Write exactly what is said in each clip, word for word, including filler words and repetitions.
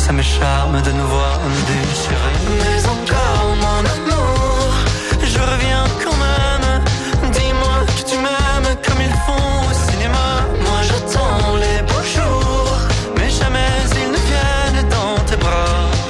ça me charme de nous voir déchirés. Mais encore mon amour, je reviens quand même. Dis-moi que tu m'aimes comme ils font au cinéma. Moi j'attends les beaux jours, mais jamais ils ne viennent dans tes bras.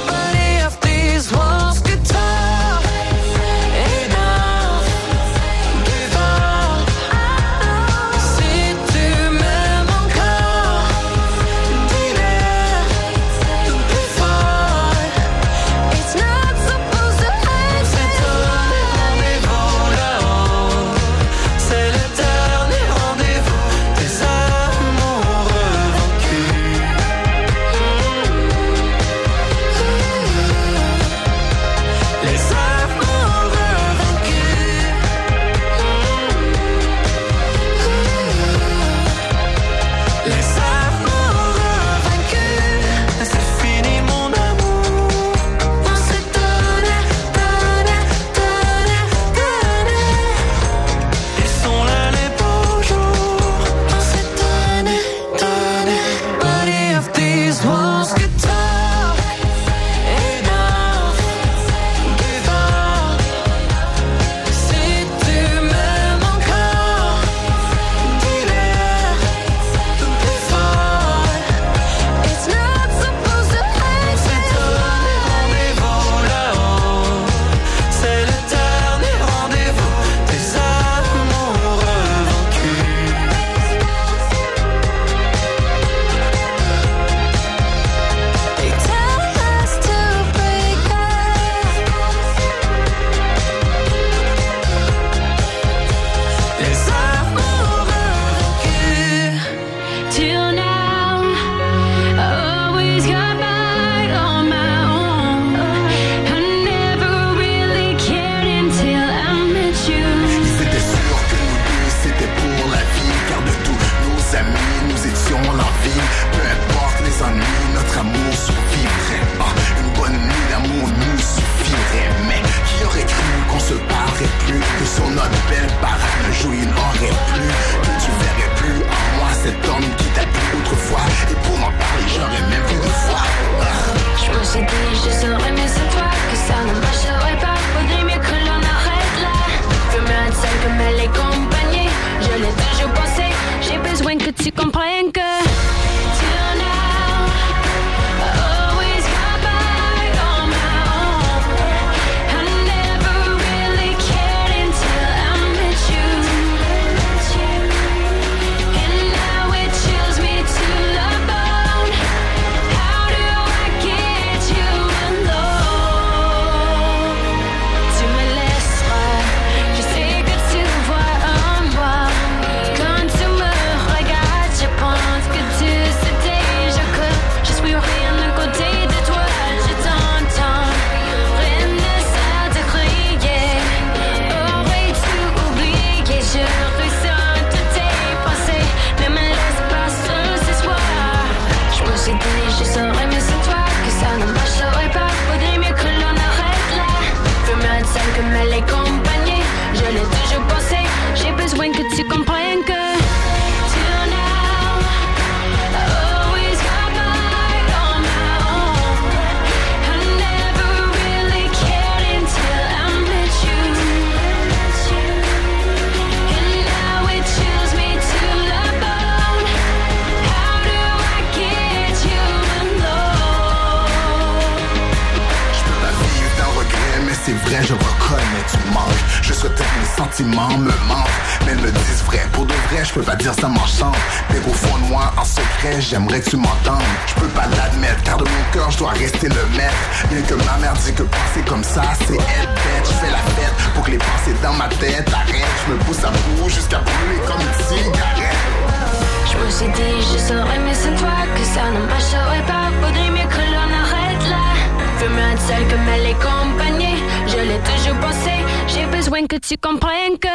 Je reconnais, tu manques. Je souhaitais que mes sentiments me manquent, mais ils me disent vrai. Pour de vrai, je peux pas dire ça m'enchante. Mais au fond de moi, en secret, j'aimerais que tu m'entendes. Je peux pas l'admettre, car de mon cœur, je dois rester le maître. Bien que ma mère dit que penser comme ça, c'est elle bête. Je fais la fête pour que les pensées dans ma tête arrêtent. Je me pousse à bout jusqu'à brûler comme une cigarette. Je me suis dit, je saurais, mais c'est toi que ça ne marcherait pas. Faudrait mieux que l'on arrête là. Veux mieux être seule que mal accompagnée. Je l'ai toujours pensé, j'ai besoin que tu comprennes que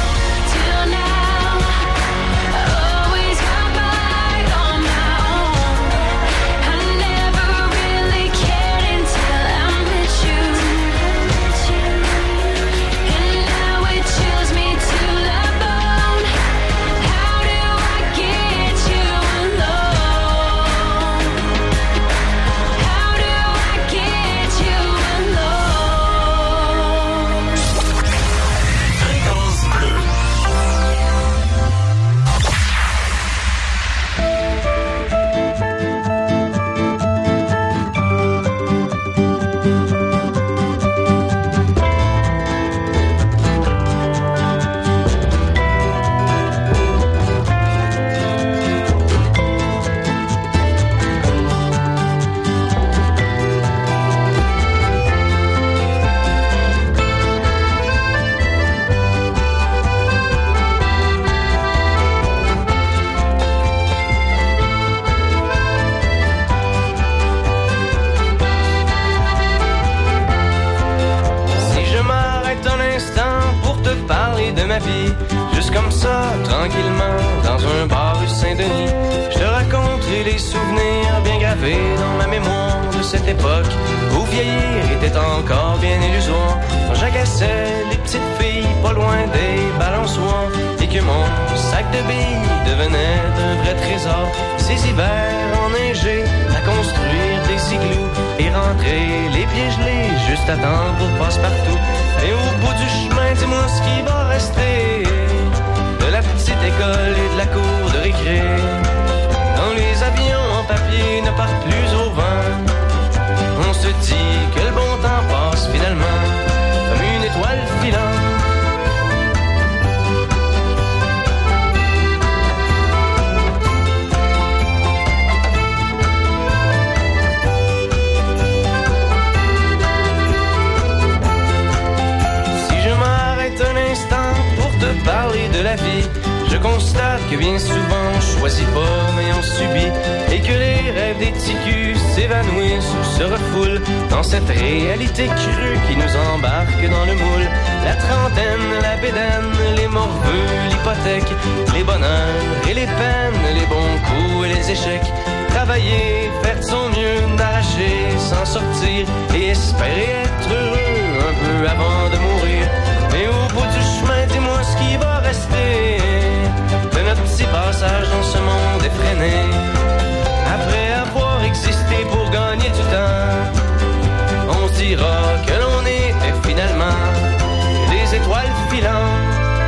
till now, I always got by on my own. I never really cared until I met you. And now it chills me to the bone. How do I get you alone? How do comme ça, tranquillement, dans un bar rue Saint-Denis, je te raconterai les souvenirs bien gravés dans ma mémoire de cette époque où vieillir était encore bien illusoire. Quand j'agaçais les petites filles pas loin des balançoires et que mon sac de billes devenait un vrai trésor. Ces hivers enneigés à construire des igloos et rentrer les pieds gelés juste à temps pour passe-partout. Et au bout du chemin, dis-moi ce qui va rester de la petite école et de la cour de récré. Quand les avions en papier ne partent plus au vent, on se dit que le bon temps passe finalement comme une étoile filante. Parler de la vie, je constate que bien souvent on choisit pas mais on subit, et que les rêves des ticus s'évanouissent ou se refoulent dans cette réalité crue qui nous embarque dans le moule. La trentaine, la bédaine, les morveux, l'hypothèque, les bonheurs et les peines, les bons coups et les échecs. Travailler, faire de son mieux, d'arracher, s'en sortir et espérer être heureux un peu avant de mourir. Mais au bout du chemin, dis-moi ce qui va rester de notre petit passage dans ce monde effréné. Après avoir existé pour gagner du temps, on se dira que l'on était finalement des étoiles filantes.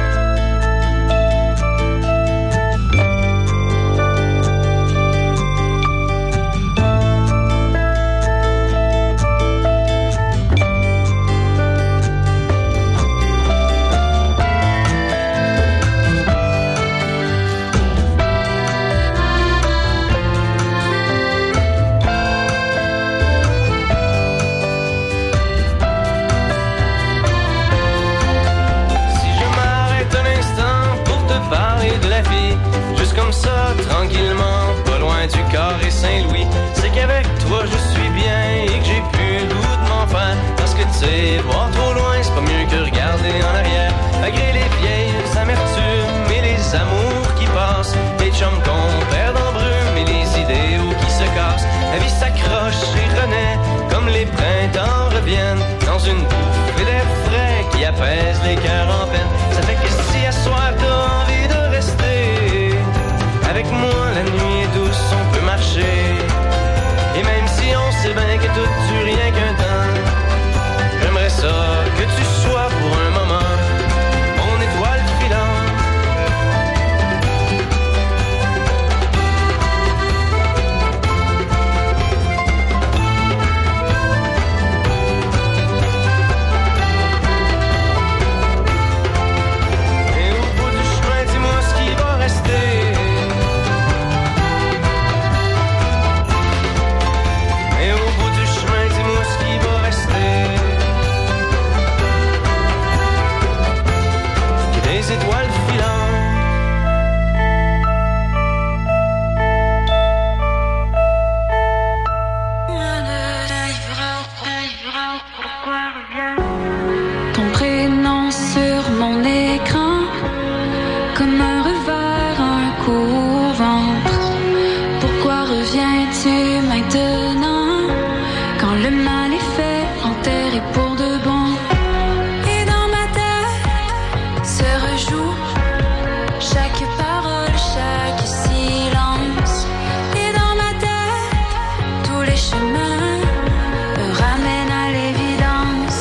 Comme ça, tranquillement, pas loin du carré Saint-Louis, c'est qu'avec toi je suis bien et que j'ai plus le goût de m'en faire. Parce que tu sais, voir trop loin, c'est pas mieux que regarder en arrière. Malgré les vieilles amertumes et les amours qui passent, les chums qu'on perd en brume et les idéaux qui se cassent. La vie s'accroche et renaît comme les printemps reviennent dans une bouffée d'air frais qui apaise les cœurs en peine. Ça fait que si à soir t'as envie de rester avec moi, la nuit est douce, on peut marcher. Et même si on sait bien que tout dure rien qu'un temps, j'aimerais ça que tu sois pour un moment mon étoile filante. Et au bout du chemin, dis-moi ce qui va rester des étoiles filantes. Ton prénom sur mon écran, comme un revers, un coup au ventre. Pourquoi reviens-tu maintenant, quand le mal est fait, enterré pour de bon? Chaque parole, chaque silence, et dans ma tête, tous les chemins me ramènent à l'évidence.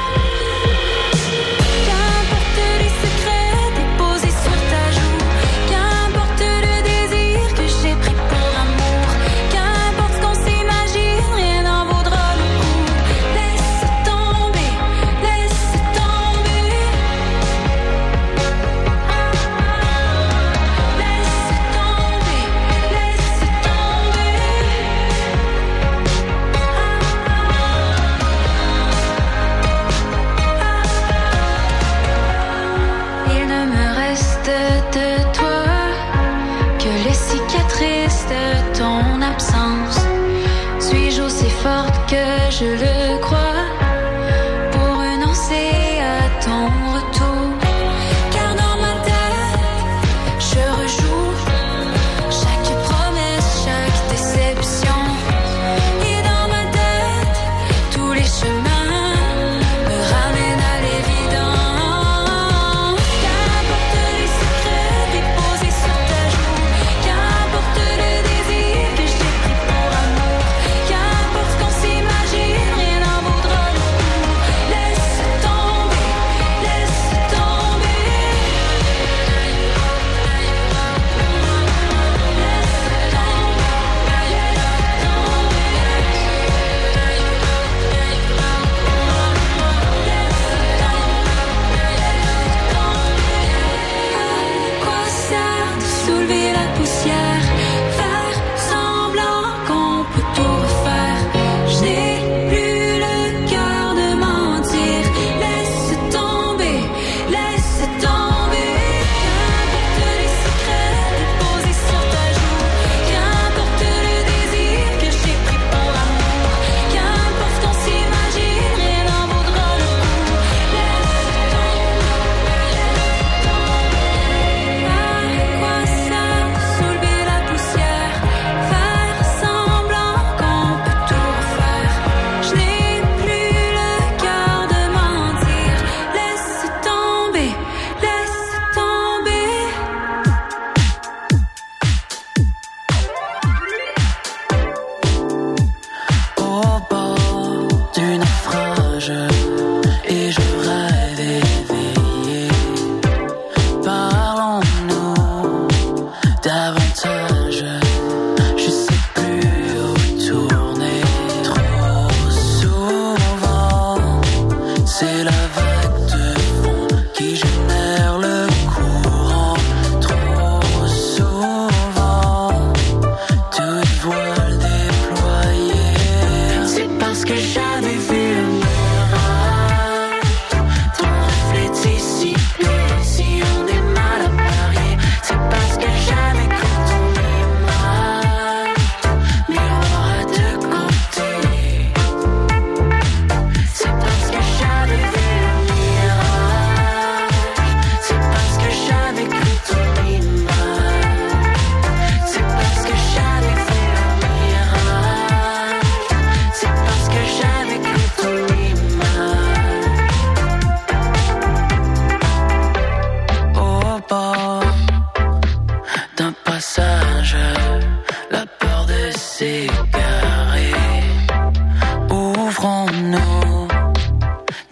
Qu'importe les secrets déposés sur ta joue, qu'importe le désir que j'ai pris pour amour, qu'importe ce qu'on s'imagine, rien n'en vaudra le coup. Laisse tomber, laisse tomber. De toi que les cicatrices de ton absence. Suis-je aussi forte que je le crois pour renoncer à ton retour? Car dans ma tête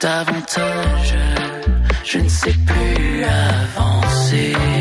davantage. Je ne sais plus avancer.